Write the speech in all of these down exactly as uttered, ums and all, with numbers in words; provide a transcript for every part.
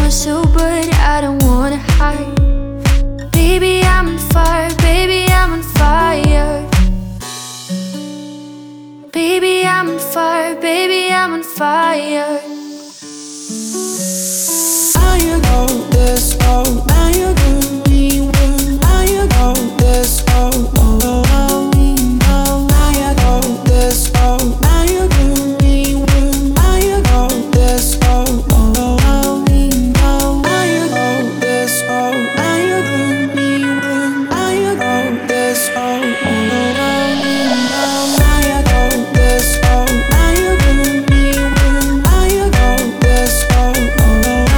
want to, but I don't wanna hide. Baby, I'm on fire, baby, I'm on fire. Baby, I'm on fire, baby, I'm on fire. Now you go this road, now you do me well. Now you go this road, oh, oh, oh, oh. Now you go this road, now you do me well. Now you go this road, oh, oh, oh, oh. Now you go this road, now you do me well. Now you go this road, oh, oh, oh, oh. Now you go this road, now you do me well. Now you go this road, oh, oh, oh.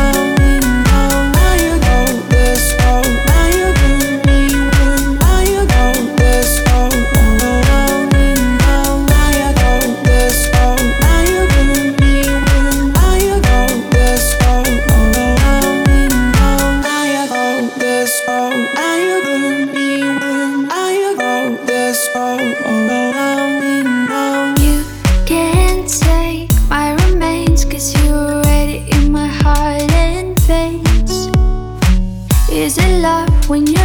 You can't take my remains, 'cause you're already in my heart and veins. Is it love when you're